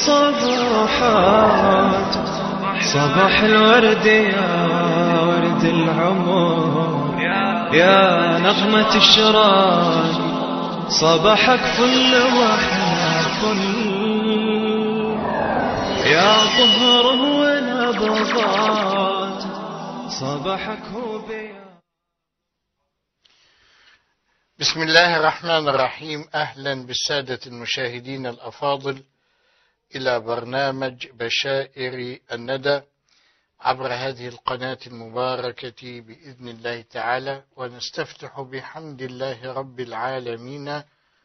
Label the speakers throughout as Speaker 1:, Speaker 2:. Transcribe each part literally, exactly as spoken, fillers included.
Speaker 1: الصباحات صباح الورد يا ورد العمر، يا نغمة الشراق صباحك فل وحنا فل، يا ظهره ونبضات صباحك هو بيا.
Speaker 2: بسم الله الرحمن الرحيم. أهلا بالسادة المشاهدين الأفاضل إلى برنامج بشائر الندى عبر هذه القناة المباركة بإذن الله تعالى، ونستفتح بحمد الله رب العالمين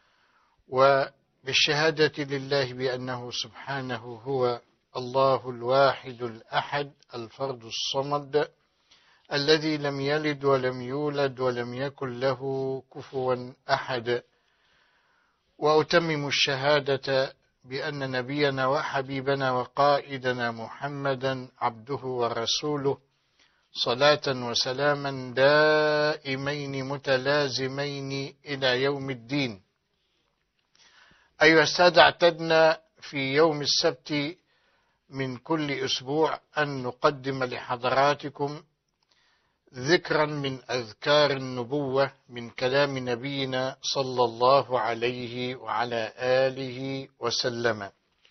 Speaker 2: وبالشهادة لله بأنه سبحانه هو الله الواحد الأحد الفرد الصمد الذي لم يلد ولم يولد ولم يكن له كفوا أحد، وأتمم الشهادة بأن نبينا وحبيبنا وقائدنا محمدا عبده ورسوله صلاة وسلاما دائمين متلازمين إلى يوم الدين. أيها السادة، اعتدنا في يوم السبت من كل أسبوع أن نقدم لحضراتكم ذكرا من أذكار النبوة من كلام نبينا صلى الله عليه وعلى آله وسلم،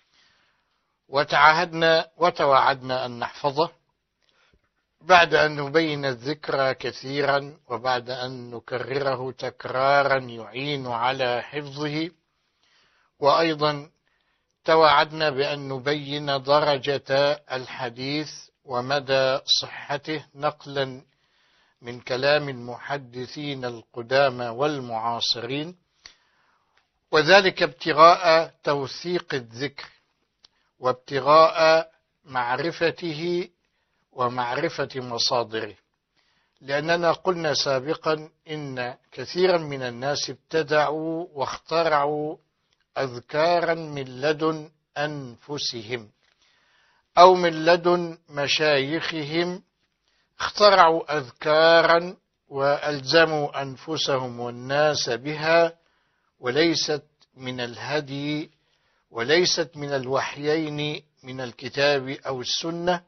Speaker 2: وتعهدنا وتوعدنا أن نحفظه بعد أن نبين الذكر كثيرا وبعد أن نكرره تكرارا يعين على حفظه، وأيضا توعدنا بأن نبين درجة الحديث ومدى صحته نقلا من كلام المحدثين القدامى والمعاصرين، وذلك ابتغاء توثيق الذكر وابتغاء معرفته ومعرفة مصادره، لأننا قلنا سابقا إن كثيرا من الناس ابتدعوا واخترعوا أذكارا من لدن أنفسهم أو من لدن مشايخهم، اخترعوا أذكارا وألزموا أنفسهم والناس بها، وليست من الهدي وليست من الوحيين من الكتاب أو السنة.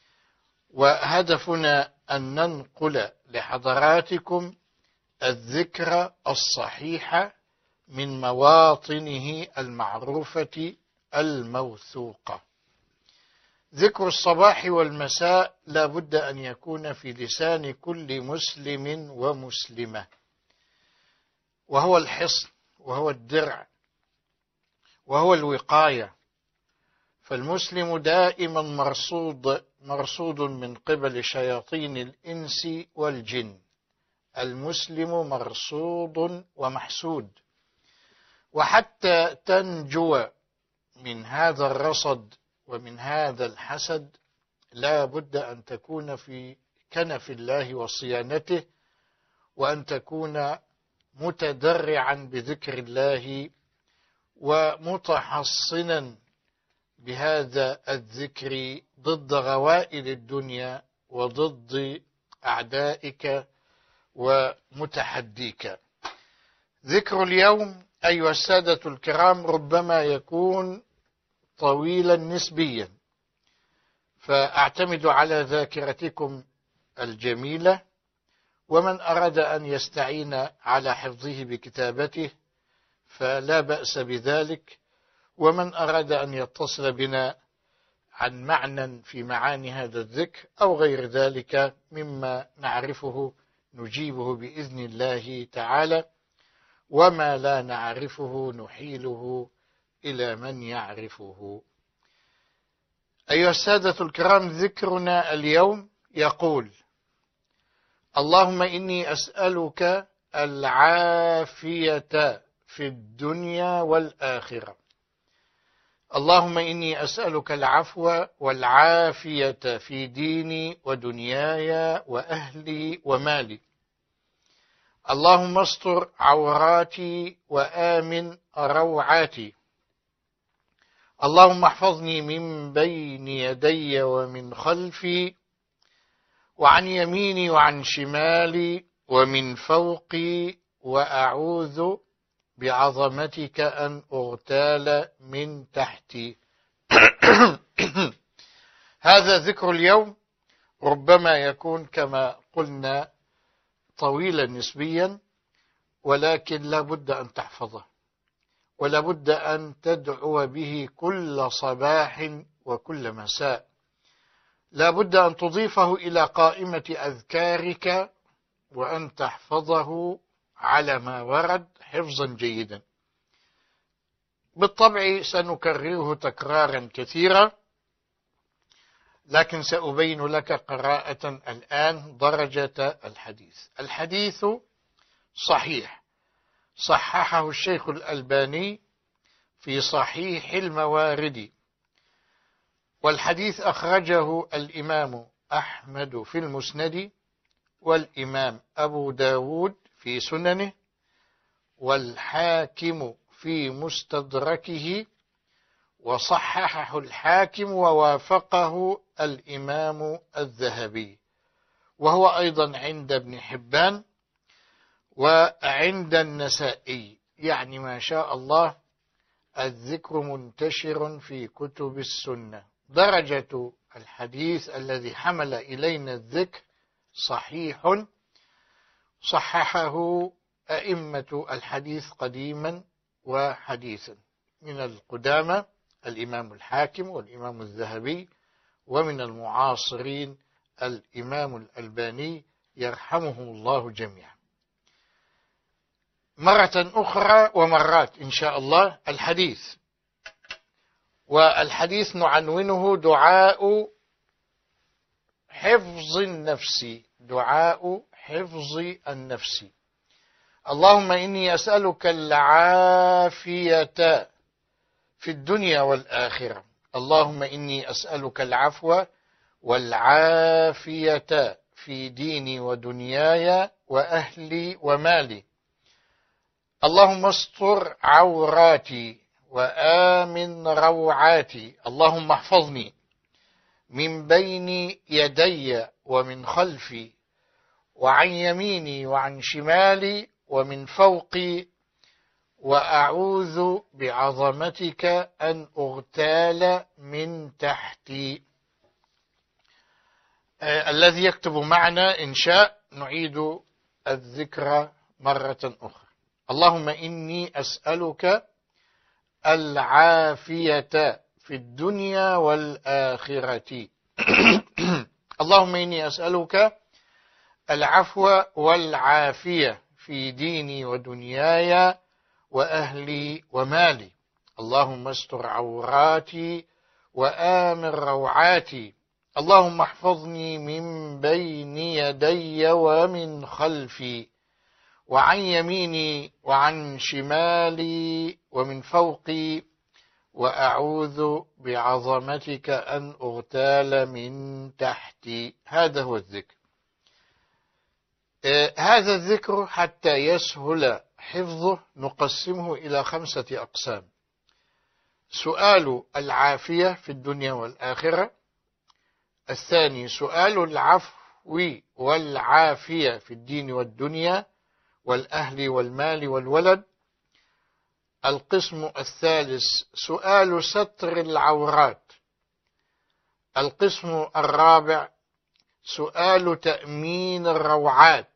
Speaker 2: وهدفنا أن ننقل لحضراتكم الذكر الصحيح من مواطنه المعروفة الموثوقة. ذكر الصباح والمساء لا بد أن يكون في لسان كل مسلم ومسلمة، وهو الحصن وهو الدرع وهو الوقاية، فالمسلم دائما مرصود مرصود من قبل شياطين الإنس والجن. المسلم مرصود ومحسود، وحتى تنجو من هذا الرصد ومن هذا الحسد لا بد أن تكون في كنف الله وصيانته، وأن تكون متدرعا بذكر الله ومتحصنا بهذا الذكر ضد غوائل الدنيا وضد أعدائك ومتحديك. ذكر اليوم أيها السادة الكرام ربما يكون طويلا نسبيا، فأعتمد على ذاكرتكم الجميلة، ومن أراد أن يستعين على حفظه بكتابته فلا بأس بذلك، ومن أراد أن يتصل بنا عن معنى في معاني هذا الذكر أو غير ذلك مما نعرفه نجيبه بإذن الله تعالى، وما لا نعرفه نحيله إلى من يعرفه. أيها السادة الكرام، ذكرنا اليوم يقول: اللهم إني أسألك العافية في الدنيا والآخرة. اللهم إني أسألك العفو والعافية في ديني ودنياي وأهلي ومالي. اللهم استر عوراتي وآمن روعاتي. اللهم احفظني من بين يدي ومن خلفي وعن يميني وعن شمالي ومن فوقي، وأعوذ بعظمتك أن أغتال من تحتي. هذا ذكر اليوم ربما يكون كما قلنا طويلا نسبيا، ولكن لا بد أن تحفظه، ولا بد أن تدعو به كل صباح وكل مساء. لا بد أن تضيفه إلى قائمة أذكارك، وأن تحفظه على ما ورد حفظا جيدا. بالطبع سنكرره تكرارا كثيرا، لكن سأبين لك قراءة الآن درجة الحديث. الحديث صحيح، صححه الشيخ الألباني في صحيح الموارد، والحديث أخرجه الإمام أحمد في المسند، والإمام أبو داود في سننه، والحاكم في مستدركه، وصححه الحاكم ووافقه الإمام الذهبي، وهو أيضا عند ابن حبان وعند النسائي. يعني ما شاء الله الذكر منتشر في كتب السنة. درجة الحديث الذي حمل إلينا الذكر صحيح، صححه أئمة الحديث قديما وحديثا، من القدامى الإمام الحاكم والإمام الذهبي، ومن المعاصرين الإمام الألباني يرحمه الله جميعا. مرة أخرى ومرات إن شاء الله الحديث، والحديث نعنونه دعاء حفظ النفس، دعاء حفظ النفس. اللهم إني أسألك العافية في الدنيا والآخرة، اللهم إني أسألك العفو والعافية في ديني ودنياي وأهلي ومالي، اللهم استر عوراتي وآمن روعاتي، اللهم احفظني من بين يدي ومن خلفي وعن يميني وعن شمالي ومن فوقي، وأعوذ بعظمتك أن أغتال من تحتي. آه الذي يكتب معنا إن شاء نعيد الذكر مرة أخرى. اللهم إني أسألك العافية في الدنيا والآخرة اللهم إني أسألك العفو والعافية في ديني ودنياي وأهلي ومالي، اللهم استر عوراتي وآمن روعاتي، اللهم احفظني من بين يدي ومن خلفي وعن يميني وعن شمالي ومن فوقي، وأعوذ بعظمتك أن أغتال من تحتي. هذا هو الذكر. آه هذا الذكر حتى يسهل حفظه نقسمه إلى خمسة أقسام: سؤال العافية في الدنيا والآخرة، الثاني سؤال العفو والعافية في الدين والدنيا والأهل والمال والولد، القسم الثالث سؤال ستر العورات، القسم الرابع سؤال تأمين الروعات،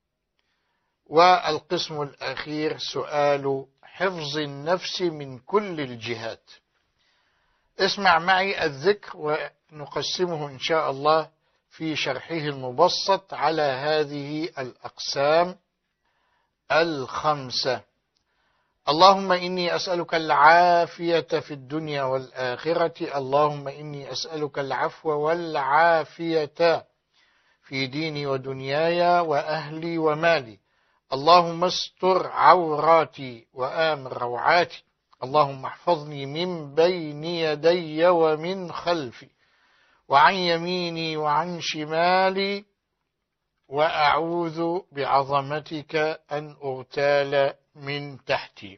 Speaker 2: والقسم الأخير سؤال حفظ النفس من كل الجهات. اسمع معي الذكر ونقسمه إن شاء الله في شرحه المبسط على هذه الأقسام الخمسة. اللهم إني أسألك العافية في الدنيا والآخرة، اللهم إني أسألك العفو والعافية في ديني ودنياي وأهلي ومالي، اللهم استر عوراتي وآمن روعاتي، اللهم احفظني من بين يدي ومن خلفي وعن يميني وعن شمالي، وأعوذ بعظمتك أن أغتال من تحتي.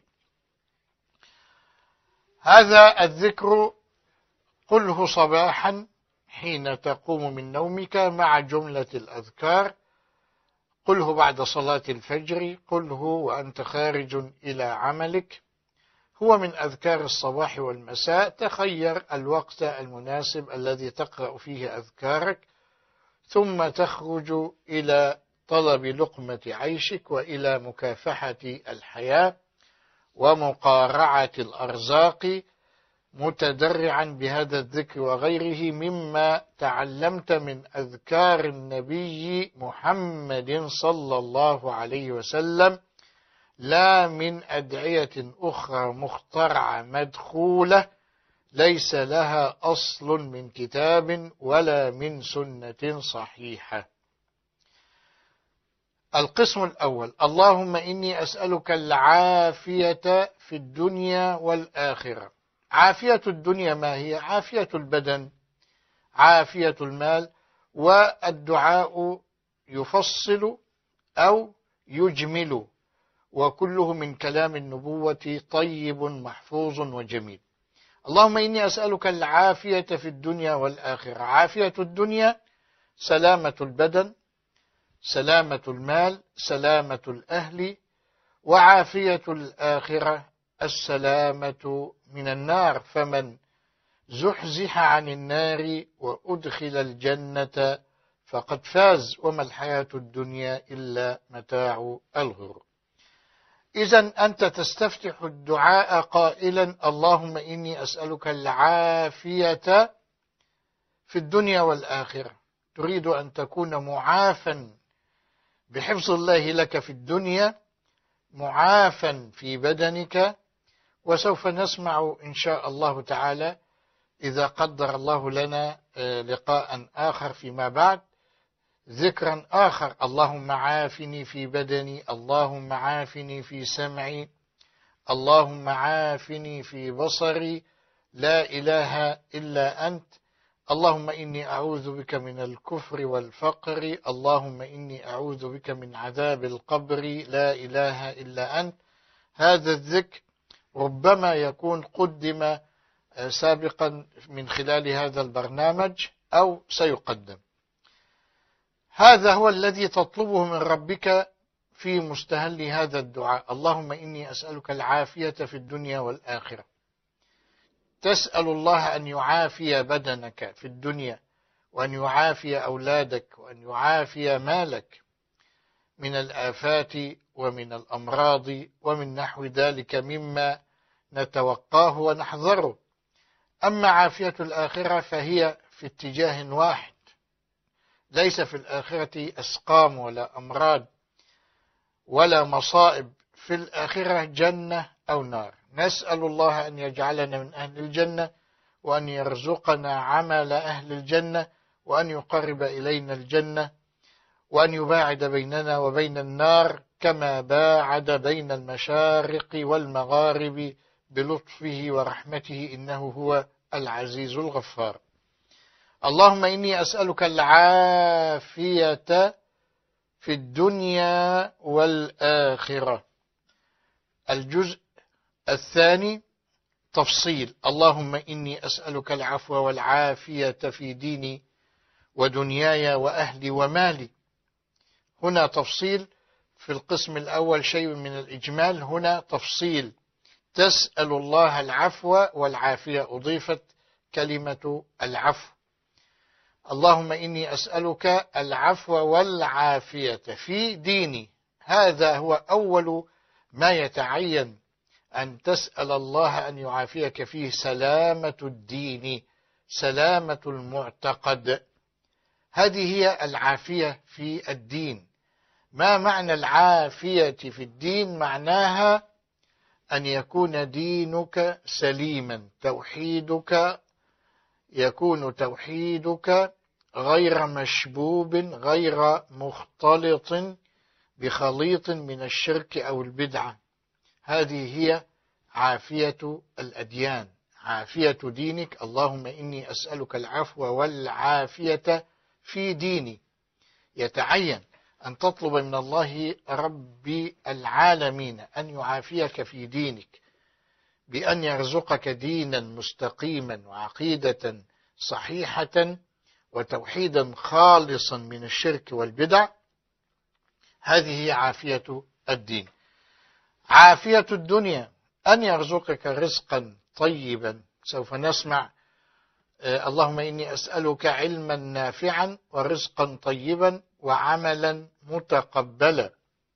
Speaker 2: هذا الذكر قله صباحا حين تقوم من نومك مع جملة الأذكار، قله بعد صلاة الفجر، قله وأنت خارج إلى عملك، هو من أذكار الصباح والمساء. تخير الوقت المناسب الذي تقرأ فيه أذكارك، ثم تخرج إلى طلب لقمة عيشك وإلى مكافحة الحياة ومقارعة الأرزاق، متدرعا بهذا الذكر وغيره مما تعلمت من أذكار النبي محمد صلى الله عليه وسلم، لا من أدعية أخرى مخترعة مدخولة ليس لها أصل من كتاب ولا من سنة صحيحة. القسم الأول: اللهم إني أسألك العافية في الدنيا والآخرة. عافية الدنيا ما هي؟ عافية البدن، عافية المال. والدعاء يفصل أو يجمل، وكله من كلام النبوة طيب محفوظ وجميل. اللهم إني أسألك العافية في الدنيا والآخرة. عافية الدنيا سلامة البدن، سلامة المال، سلامة الأهل. وعافية الآخرة السلامة من النار، فمن زحزح عن النار وأدخل الجنة فقد فاز، وما الحياة الدنيا إلا متاع الغرور. إذن أنت تستفتح الدعاء قائلا: اللهم إني أسألك العافية في الدنيا والآخرة. تريد أن تكون معافا بحفظ الله لك في الدنيا، معافا في بدنك. وسوف نسمع إن شاء الله تعالى إذا قدر الله لنا لقاء آخر فيما بعد ذكرا آخر: اللهم عافني في بدني، اللهم عافني في سمعي، اللهم عافني في بصري، لا إله إلا أنت، اللهم إني أعوذ بك من الكفر والفقر، اللهم إني أعوذ بك من عذاب القبر، لا إله إلا أنت. هذا الذكر ربما يكون قدم سابقا من خلال هذا البرنامج أو سيقدم. هذا هو الذي تطلبه من ربك في مستهل هذا الدعاء: اللهم إني أسألك العافية في الدنيا والآخرة. تسأل الله أن يعافي بدنك في الدنيا، وأن يعافي أولادك، وأن يعافي مالك من الآفات ومن الأمراض ومن نحو ذلك مما نتوقاه ونحذره. أما عافية الآخرة فهي في اتجاه واحد، ليس في الآخرة أسقام ولا أمراض ولا مصائب، في الآخرة جنة أو نار. نسأل الله أن يجعلنا من أهل الجنة، وأن يرزقنا عمل أهل الجنة، وأن يقرب إلينا الجنة، وأن يباعد بيننا وبين النار كما باعد بين المشارق والمغارب بلطفه ورحمته، إنه هو العزيز الغفار. اللهم إني أسألك العافية في الدنيا والآخرة. الجزء الثاني تفصيل: اللهم إني أسألك العفو والعافية في ديني ودنياي وأهلي ومالي. هنا تفصيل، في القسم الأول شيء من الإجمال، هنا تفصيل. تسأل الله العفو والعافية، أضيفت كلمة العفو. اللهم إني أسألك العفو والعافية في ديني. هذا هو أول ما يتعين أن تسأل الله أن يعافيك فيه، سلامة الدين، سلامة المعتقد. هذه هي العافية في الدين. ما معنى العافية في الدين؟ معناها أن يكون دينك سليما، توحيدك يكون توحيدك غير مشبوب، غير مختلط بخليط من الشرك أو البدعة. هذه هي عافية الأديان، عافية دينك. اللهم إني أسألك العفو والعافية في ديني. يتعين أن تطلب من الله رب العالمين أن يعافيك في دينك، بأن يرزقك دينا مستقيما وعقيدة صحيحة وتوحيدا خالصا من الشرك والبدع. هذه هي عافية الدين. عافية الدنيا أن يرزقك رزقا طيبا. سوف نسمع اللهم إني أسألك علما نافعا ورزقا طيبا وعملا متقبلا.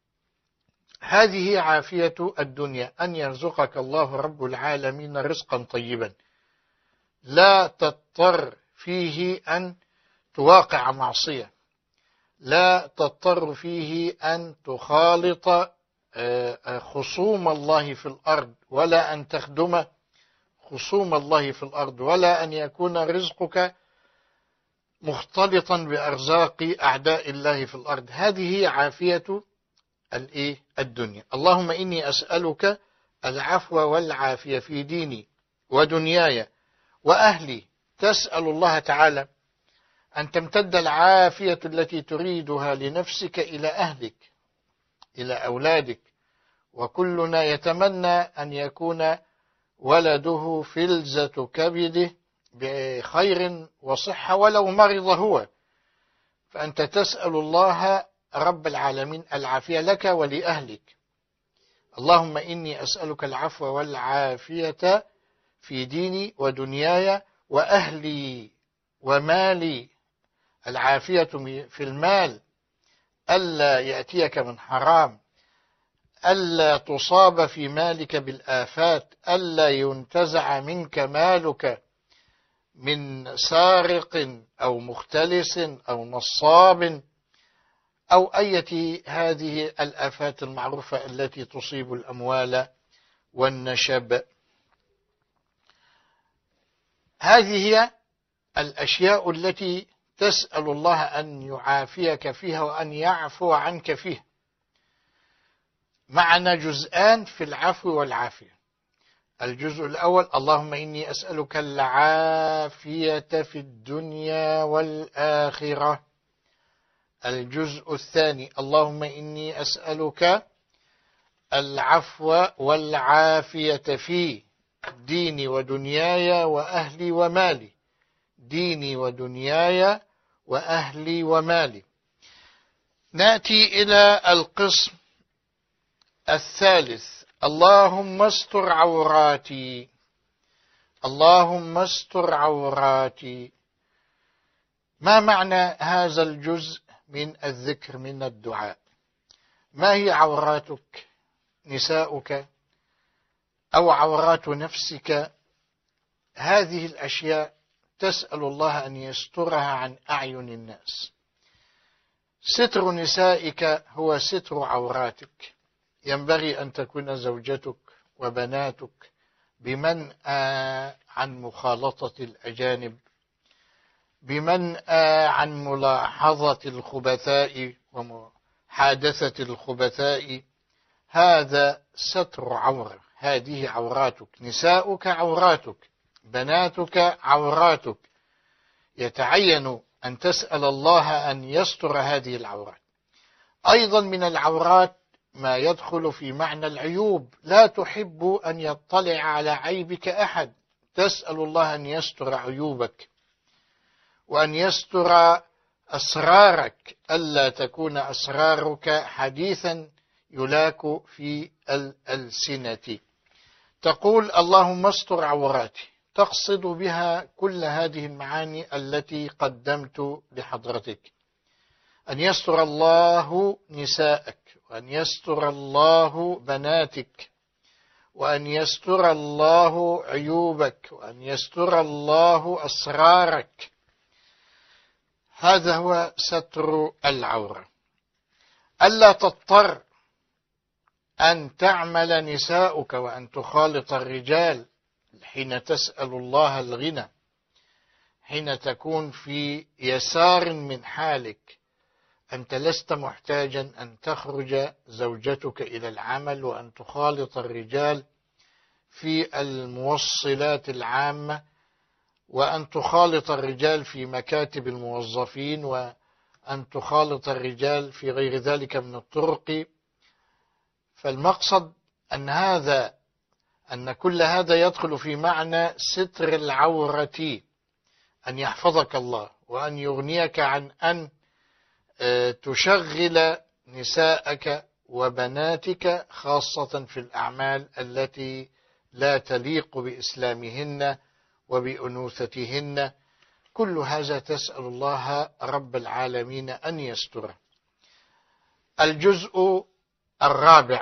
Speaker 2: هذه عافية الدنيا، أن يرزقك الله رب العالمين رزقا طيبا لا تضطر فيه أن تواقع معصية، لا تضطر فيه أن تخالط خصوم الله في الأرض، ولا أن تخدم خصوم الله في الأرض، ولا أن يكون رزقك مختلطا بأرزاق أعداء الله في الأرض. هذه عافية الدنيا. اللهم إني أسألك العفو والعافية في ديني ودنياي وأهلي. تسأل الله تعالى أن تمتد العافية التي تريدها لنفسك إلى أهلك، إلى أولادك، وكلنا يتمنى أن يكون ولده فلذة كبده بخير وصحة ولو مرض هو، فأنت تسأل الله رب العالمين العافية لك ولأهلك. اللهم إني أسألك العفو والعافية في ديني ودنياي وأهلي ومالي. العافية في المال، ألا يأتيك من حرام، ألا تصاب في مالك بالآفات، ألا ينتزع منك مالك من سارق أو مختلس أو نصاب أو أية هذه الآفات المعروفة التي تصيب الأموال والنشب. هذه هي الأشياء التي تسأل الله أن يعافيك فيها وأن يعفو عنك فيها. معنا جزءان في العفو والعافية. الجزء الأول: اللهم إني أسألك العافية في الدنيا والآخرة. الجزء الثاني: اللهم إني أسألك العفو والعافية في ديني ودنياي وأهلي ومالي. ديني ودنياي وأهلي ومالي. نأتي إلى القسم الثالث: اللهم استر عوراتي. اللهم استر عوراتي. ما معنى هذا الجزء من الذكر من الدعاء؟ ما هي عوراتك؟ نساؤك أو عورات نفسك؟ هذه الأشياء تسأل الله أن يسترها عن أعين الناس. ستر نسائك هو ستر عوراتك. ينبغي أن تكون زوجتك وبناتك بمنأى عن مخالطة الأجانب، بمنأى عن ملاحظة الخبثاء ومحادثة الخبثاء. هذا ستر عورة. هذه عوراتك. نساؤك عوراتك، بناتك عوراتك. يتعين أن تسأل الله أن يستر هذه العورات. أيضا من العورات ما يدخل في معنى العيوب. لا تحب أن يطلع على عيبك أحد. تسأل الله أن يستر عيوبك وأن يستر أسرارك، ألا تكون أسرارك حديثا يلاك في الألسنة. تقول اللهم استر عوراتي، تقصد بها كل هذه المعاني التي قدمت لحضرتك. أن يستر الله نساءك، وأن يستر الله بناتك، وأن يستر الله عيوبك، وأن يستر الله أسرارك. هذا هو ستر العورة. ألا تضطر أن تعمل نساؤك وأن تخالط الرجال حين تسأل الله الغنى، حين تكون في يسار من حالك. أنت لست محتاجا أن تخرج زوجتك إلى العمل وأن تخالط الرجال في الموصلات العامة، وأن تخالط الرجال في مكاتب الموظفين، وأن تخالط الرجال في غير ذلك من الطرق. فالمقصد أن هذا أن كل هذا يدخل في معنى ستر العورة، أن يحفظك الله وأن يغنيك عن أن تشغل نساءك وبناتك، خاصة في الأعمال التي لا تليق بإسلامهن وبأنوثتهن. كل هذا تسأل الله رب العالمين أن يستره. الجزء الرابع: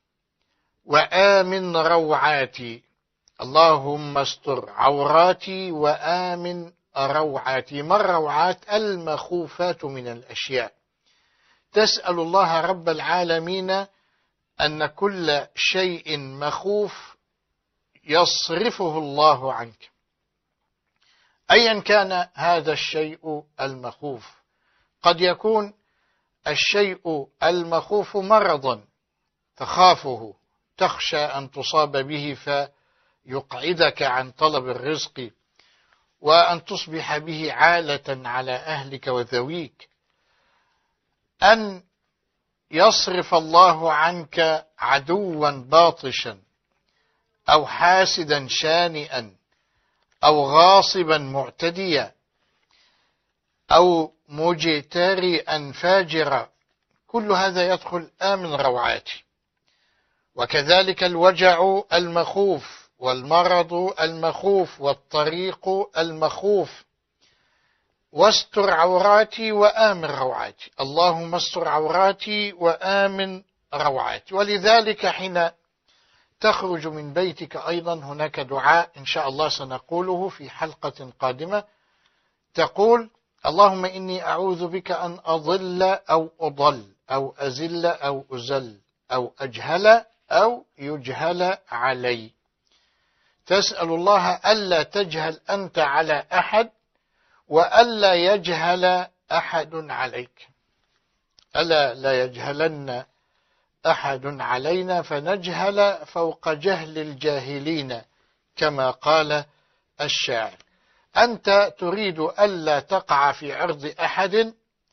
Speaker 2: وآمن روعاتي. اللهم استر عوراتي وآمن روعاتي. ما الروعات؟ المخوفات من الأشياء. تسأل الله رب العالمين أن كل شيء مخوف يصرفه الله عنك، أيا كان هذا الشيء المخوف. قد يكون الشيء المخوف مرضا تخافه، تخشى أن تصاب به فيقعدك عن طلب الرزق وأن تصبح به عالة على أهلك وذويك. أن يصرف الله عنك عدوا باطشا أو حاسدا شانئا أو غاصبا معتديا أو مجترئا فاجرا، كل هذا يدخل آمن روعاتي. وكذلك الوجع المخوف والمرض المخوف والطريق المخوف. واستر عوراتي وآمن روعاتي. اللهم استر عوراتي وآمن روعاتي. ولذلك حين تخرج من بيتك أيضا هناك دعاء إن شاء الله سنقوله في حلقة قادمة، تقول: اللهم إني أعوذ بك أن أضل أو أضل أو أزل أو أزل أو أجهل أو يجهل علي. تسأل الله ألا تجهل أنت على أحد وألا يجهل أحد عليك. ألا لا يجهلن أحد علينا فنجهل فوق جهل الجاهلين كما قال الشاعر. أنت تريد ألا تقع في عرض أحد،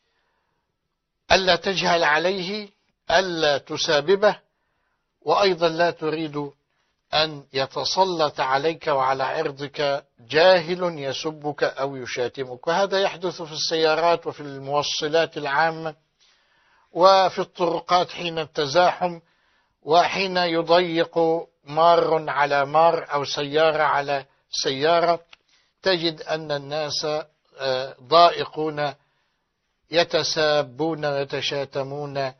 Speaker 2: ألا تجهل عليه، ألا تساببه، وأيضا لا تريد أن يتسلط عليك وعلى عرضك جاهل يسبك أو يشاتمك. وهذا يحدث في السيارات وفي الموصلات العامة وفي الطرقات حين التزاحم، وحين يضيق مار على مار أو سيارة على سيارة، تجد أن الناس ضائقون يتسابون ويتشاتمون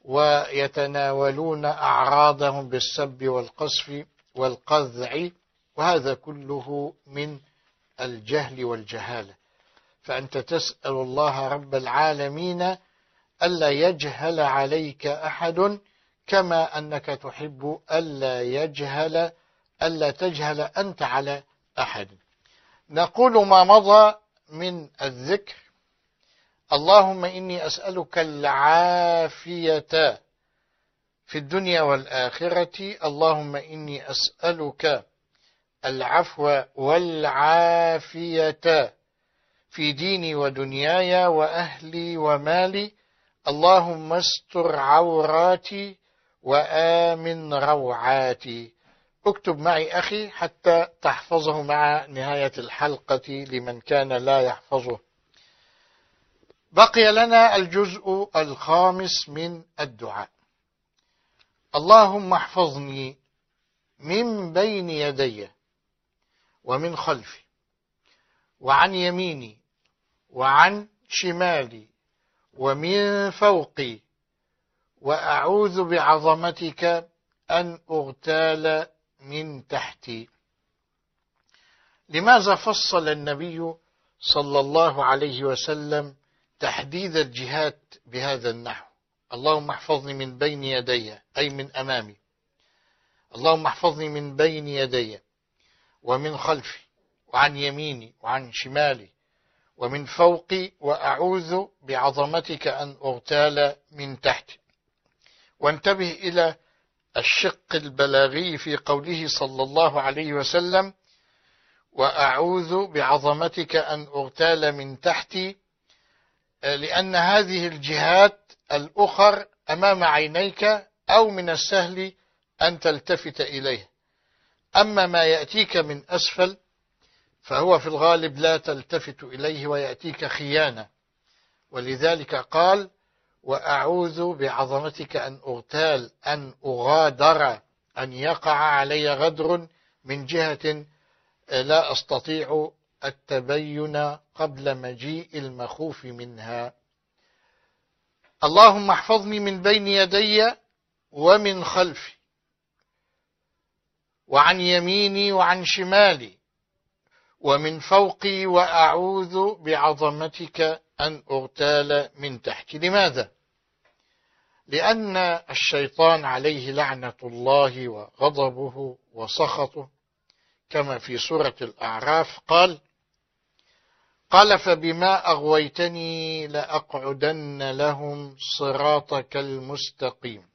Speaker 2: ويتناولون أعراضهم بالسب والقصف والقذع، وهذا كله من الجهل والجهالة. فأنت تسأل الله رب العالمين ألا يجهل عليك أحد، كما أنك تحب ألا يجهل ألا تجهل أنت على أحد. نقول ما مضى من الذكر: اللهم إني أسألك العافية في الدنيا والآخرة. اللهم إني أسألك العفو والعافية في ديني ودنياي وأهلي ومالي. اللهم استر عوراتي وآمن روعاتي. اكتب معي أخي حتى تحفظه مع نهاية الحلقة لمن كان لا يحفظه. بقي لنا الجزء الخامس من الدعاء: اللهم احفظني من بين يدي ومن خلفي وعن يميني وعن شمالي ومن فوقي، وأعوذ بعظمتك أن أغتال من تحتي. لماذا فصل النبي صلى الله عليه وسلم تحديد الجهات بهذا النحو؟ اللهم احفظني من بين يدي أي من أمامي، اللهم احفظني من بين يدي ومن خلفي وعن يميني وعن شمالي ومن فوقي، وأعوذ بعظمتك أن أغتال من تحتي. وانتبه إلى الشق البلاغي في قوله صلى الله عليه وسلم: وأعوذ بعظمتك أن أغتال من تحتي، لأن هذه الجهات الأخر أمام عينيك أو من السهل أن تلتفت إليه. أما ما يأتيك من أسفل فهو في الغالب لا تلتفت إليه ويأتيك خيانة. ولذلك قال: وأعوذ بعظمتك أن أغتال، أن أغادر، أن يقع علي غدر من جهة لا أستطيع التبين قبل مجيء المخوف منها. اللهم احفظني من بين يدي ومن خلفي وعن يميني وعن شمالي ومن فوقي، وأعوذ بعظمتك أن أغتال من تحتي. لماذا؟ لأن الشيطان عليه لعنة الله وغضبه وسخطه، كما في سورة الأعراف قال قال فبما أغويتني لأقعدن لهم صراطك المستقيم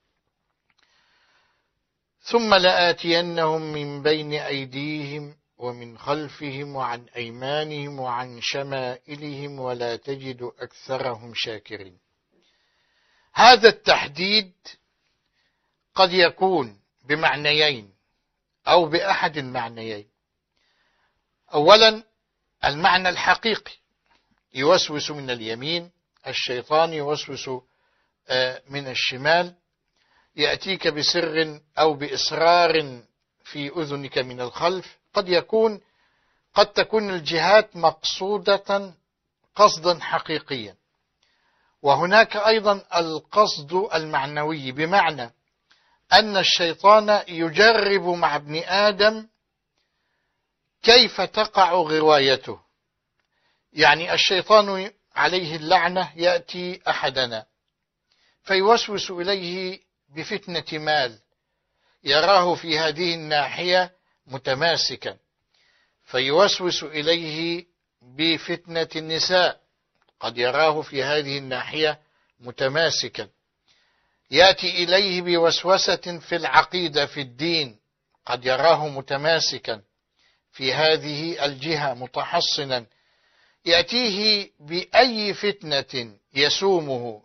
Speaker 2: ثم لآتينهم من بين أيديهم ومن خلفهم وعن أيمانهم وعن شمائلهم ولا تجد أكثرهم شاكرين. هذا التحديد قد يكون بمعنيين أو بأحد المعنيين. أولا المعنى الحقيقي، يوسوس من اليمين، الشيطان يوسوس من الشمال، يأتيك بسر أو بإسرار في أذنك من الخلف. قد يكون قد تكون الجهات مقصودة قصدا حقيقيا. وهناك أيضا القصد المعنوي، بمعنى أن الشيطان يجرب مع ابن آدم كيف تقع غوايته. يعني الشيطان عليه اللعنة يأتي أحدنا فيوسوس إليه بفتنة مال، يراه في هذه الناحية متماسكا، فيوسوس إليه بفتنة النساء، قد يراه في هذه الناحية متماسكا. يأتي إليه بوسوسة في العقيدة في الدين، قد يراه متماسكا في هذه الجهة متحصنا. يأتيه بأي فتنة يسومه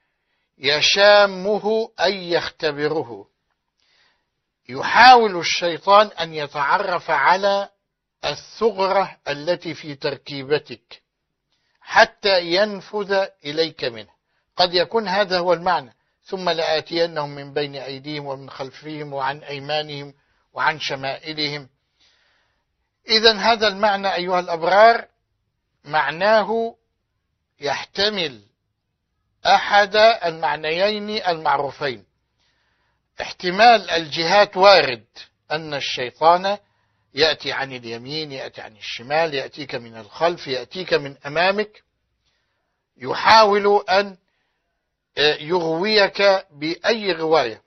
Speaker 2: يشامه أي يختبره. يحاول الشيطان أن يتعرف على الثغرة التي في تركيبتك حتى ينفذ إليك منه. قد يكون هذا هو المعنى، ثم لآتينهم من بين أيديهم ومن خلفهم وعن أيمانهم وعن شمائلهم. إذن هذا المعنى أيها الأبرار معناه يحتمل أحد المعنيين المعروفين. احتمال الجهات وارد، أن الشيطان يأتي عن اليمين، يأتي عن الشمال، يأتيك من الخلف، يأتيك من أمامك، يحاول أن يغويك بأي غواية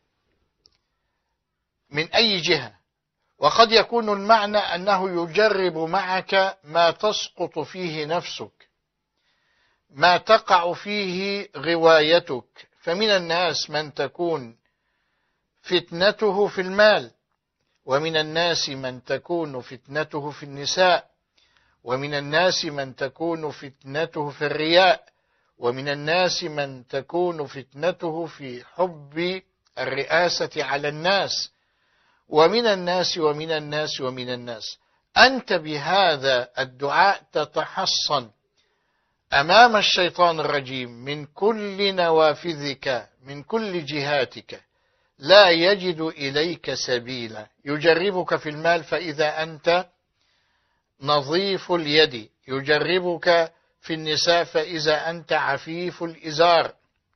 Speaker 2: من أي جهة. وقد يكون المعنى أنه يجرب معك ما تسقط فيه نفسك، ما تقع فيه غوايتك. فمن الناس من تكون فتنته في المال، ومن الناس من تكون فتنته في النساء، ومن الناس من تكون فتنته في الرياء، ومن الناس من تكون فتنته في حب الرئاسة على الناس، ومن الناس ومن الناس ومن الناس. أنت بهذا الدعاء تتحصن أمام الشيطان الرجيم من كل نوافذك، من كل جهاتك، لا يجد إليك سبيلا. يجربك في المال فإذا أنت نظيف اليد، يجربك في النساء فإذا أنت عفيف الإزار،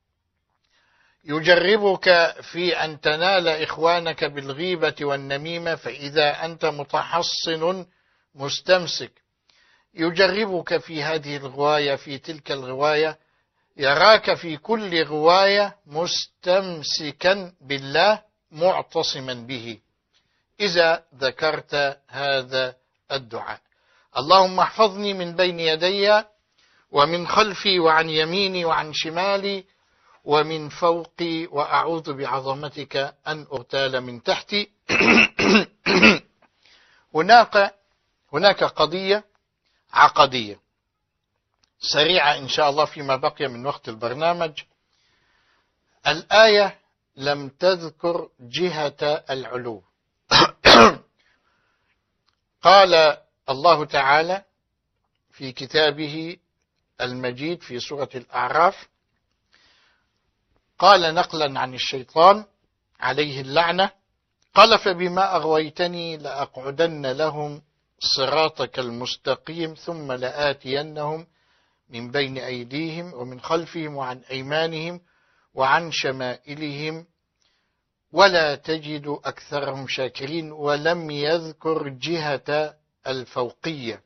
Speaker 2: يجربك في أن تنال إخوانك بالغيبة والنميمة فإذا أنت متحصن مستمسك، يجربك في هذه الغواية، في تلك الغواية، يراك في كل غواية مستمسكا بالله معتصما به. إذا ذكرت هذا الدعاء، اللهم احفظني من بين يدي ومن خلفي وعن يميني وعن شمالي ومن فوقي، وأعوذ بعظمتك أن أغتال من تحتي. هناك هناك قضية عقدية سريعة إن شاء الله فيما بقي من وقت البرنامج. الآية لم تذكر جهة العلو. قال الله تعالى في كتابه المجيد في سورة الأعراف، قال نقلا عن الشيطان عليه اللعنة، قال فبما أغويتني لأقعدن لهم صراطك المستقيم ثم لآتينهم من بين أيديهم ومن خلفهم وعن أيمانهم وعن شمائلهم ولا تجد أكثرهم شاكرين. ولم يذكر جهة الفوقية.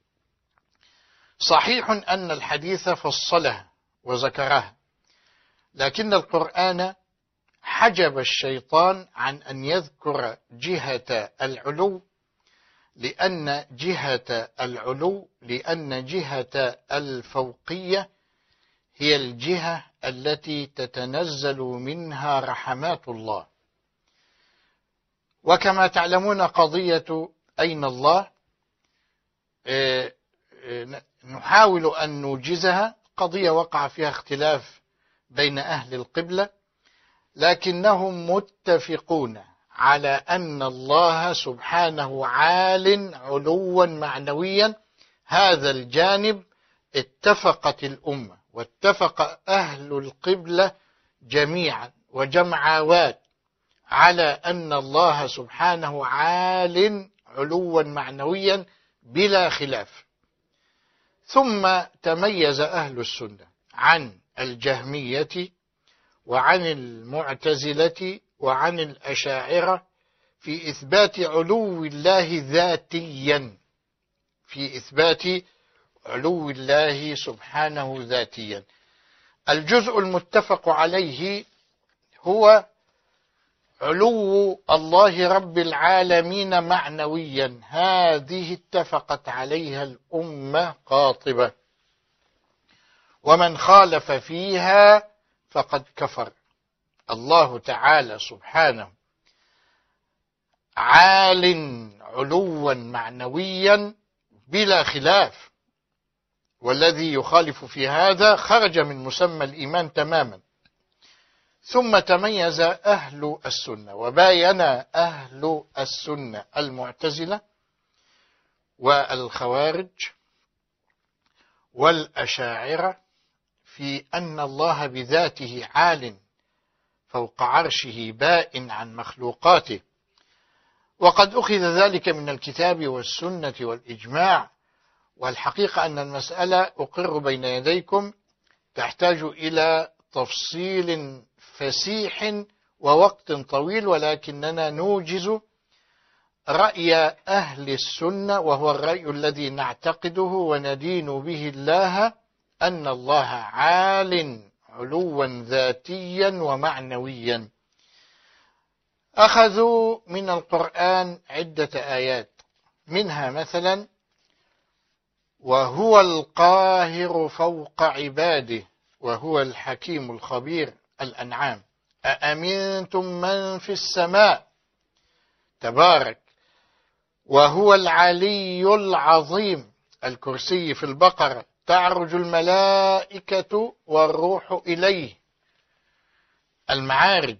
Speaker 2: صحيح أن الحديث فصلها وذكرها، لكن القرآن حجب الشيطان عن أن يذكر جهة العلو، لأن جهة العلو لأن جهة الفوقية هي الجهة التي تتنزل منها رحمات الله. وكما تعلمون قضية أين الله نحاول أن نوجزها، قضية وقع فيها اختلاف بين أهل القبلة، لكنهم متفقون على أن الله سبحانه عال علوا معنويا. هذا الجانب اتفقت الأمة واتفق أهل القبلة جميعا وجمعوات على أن الله سبحانه عال علوا معنويا بلا خلاف. ثم تميز أهل السنة عن الجهمية وعن المعتزلة وعن الأشاعرة في إثبات علو الله ذاتيا، في إثبات علو الله سبحانه ذاتيا. الجزء المتفق عليه هو علو الله رب العالمين معنويا، هذه اتفقت عليها الأمة قاطبة، ومن خالف فيها فقد كفر. الله تعالى سبحانه عال علوا معنويا بلا خلاف، والذي يخالف في هذا خرج من مسمى الإيمان تماما. ثم تميز أهل السنة وباين أهل السنة المعتزلة والخوارج والأشاعرة في أن الله بذاته عال فوق عرشه بائن عن مخلوقاته، وقد أخذ ذلك من الكتاب والسنة والإجماع. والحقيقة أن المسألة أقر بين يديكم تحتاج إلى تفصيل فسيح ووقت طويل، ولكننا نوجز رأي أهل السنة، وهو الرأي الذي نعتقده وندين به الله، أن الله عال علوا ذاتيا ومعنويا. أخذوا من القرآن عدة آيات، منها مثلا وهو القاهر فوق عباده وهو الحكيم الخبير، الأنعام. أأمنتم من في السماء، تبارك. وهو العلي العظيم، الكرسي في البقرة. تعرج الملائكة والروح إليه، المعارج.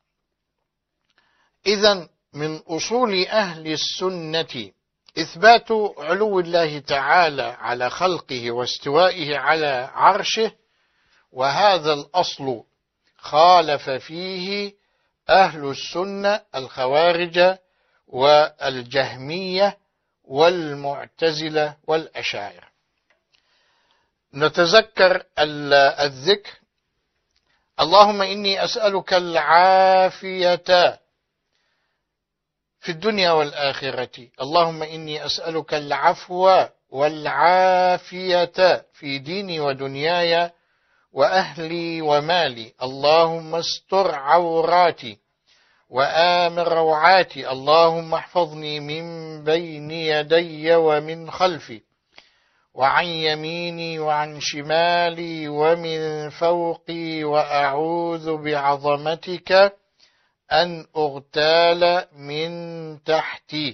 Speaker 2: إذن من أصول أهل السنة إثبات علو الله تعالى على خلقه واستوائه على عرشه، وهذا الأصل خالف فيه أهل السنة الخوارج والجهمية والمعتزلة والأشاعرة. نتذكر الذكر: اللهم إني أسألك العافية في الدنيا والآخرة، اللهم إني أسألك العفو والعافية في ديني ودنياي وأهلي ومالي، اللهم استر عوراتي وآمن روعاتي، اللهم احفظني من بين يدي ومن خلفي وعن يميني وعن شمالي ومن فوقي، وأعوذ بعظمتك أن أغتال من تحتي.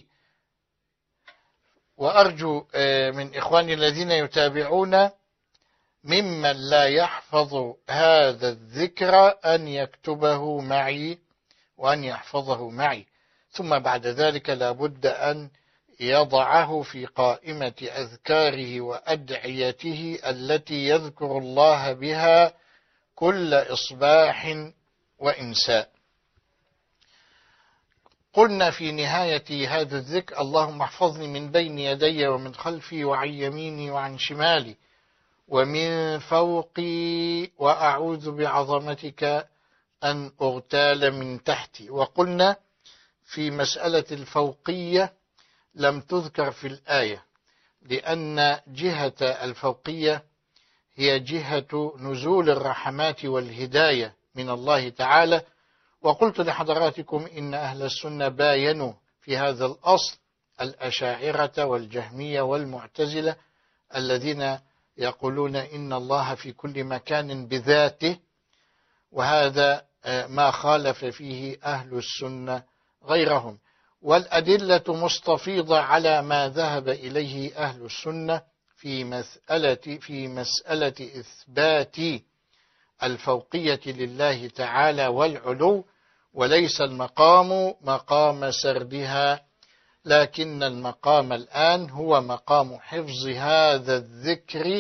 Speaker 2: وأرجو من إخواني الذين يتابعون ممن لا يحفظ هذا الذكر أن يكتبه معي وأن يحفظه معي، ثم بعد ذلك لابد أن يضعه في قائمة أذكاره وأدعيته التي يذكر الله بها كل إصباح وإمساء. قلنا في نهاية هذا الذكر: اللهم احفظني من بين يدي ومن خلفي وعن يميني وعن شمالي ومن فوقي وأعوذ بعظمتك أن أغتال من تحتي. وقلنا في مسألة الفوقية لم تذكر في الآية، لأن جهة الفوقية هي جهة نزول الرحمات والهداية من الله تعالى. وقلت لحضراتكم إن أهل السنة باينوا في هذا الأصل الأشاعرة والجهمية والمعتزلة الذين يقولون إن الله في كل مكان بذاته، وهذا ما خالف فيه أهل السنة غيرهم. والأدلة مستفيضة على ما ذهب إليه أهل السنة في مسألة في مسألة إثبات الفوقية لله تعالى والعلو، وليس المقام مقام سردها، لكن المقام الآن هو مقام حفظ هذا الذكر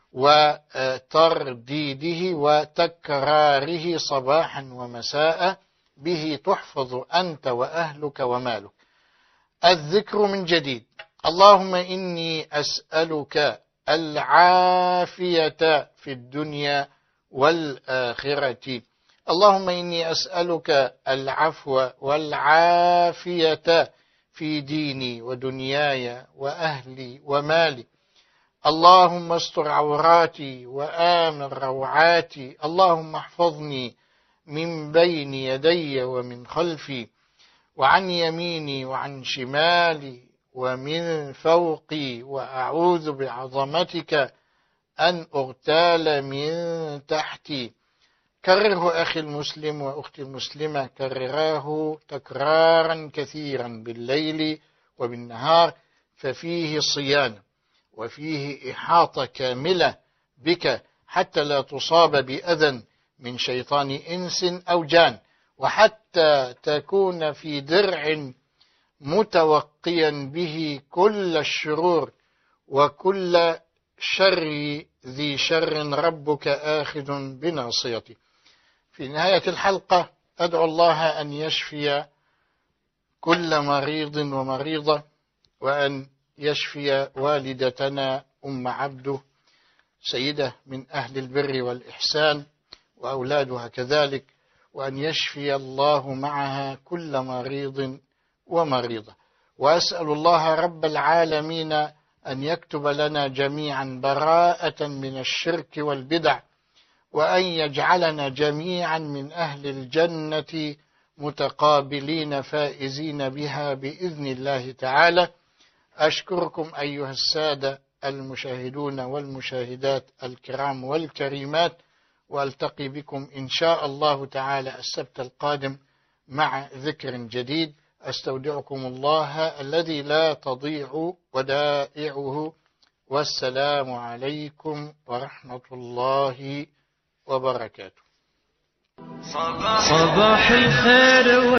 Speaker 2: وترديده وتكراره صباحا ومساء، به تحفظ أنت وأهلك ومالك. الذكر من جديد: اللهم إني أسألك العافية في الدنيا والآخرة. اللهم إني أسألك العفو والعافية في ديني ودنياي وأهلي ومالي. اللهم استر عوراتي وآمن روعاتي. اللهم احفظني من بين يدي ومن خلفي وعن يميني وعن شمالي ومن فوقي، وأعوذ بعظمتك أن أغتال من تحتي. كرره أخي المسلم وأختي المسلمة، كرراه تكرارا كثيرا بالليل وبالنهار، ففيه صيانة وفيه إحاطة كاملة بك حتى لا تصاب بأذى من شيطان إنس أو جان، وحتى تكون في درع متوقيا به كل الشرور وكل شر ذي شر ربك آخذ بناصيته. في نهاية الحلقة أدعو الله أن يشفي كل مريض ومريضة، وأن يشفي والدتنا أم عبده، سيدة من أهل البر والإحسان، وأولادها كذلك، وأن يشفي الله معها كل مريض ومريضة. وأسأل الله رب العالمين أن يكتب لنا جميعا براءة من الشرك والبدع، وأن يجعلنا جميعا من أهل الجنة متقابلين فائزين بها بإذن الله تعالى. أشكركم أيها السادة المشاهدون والمشاهدات الكرام والكريمات، وألتقي بكم إن شاء الله تعالى السبت القادم مع ذكر جديد. أستودعكم الله الذي لا تضيع ودائعه، والسلام عليكم ورحمة الله وبركاته.
Speaker 1: صباح الخير.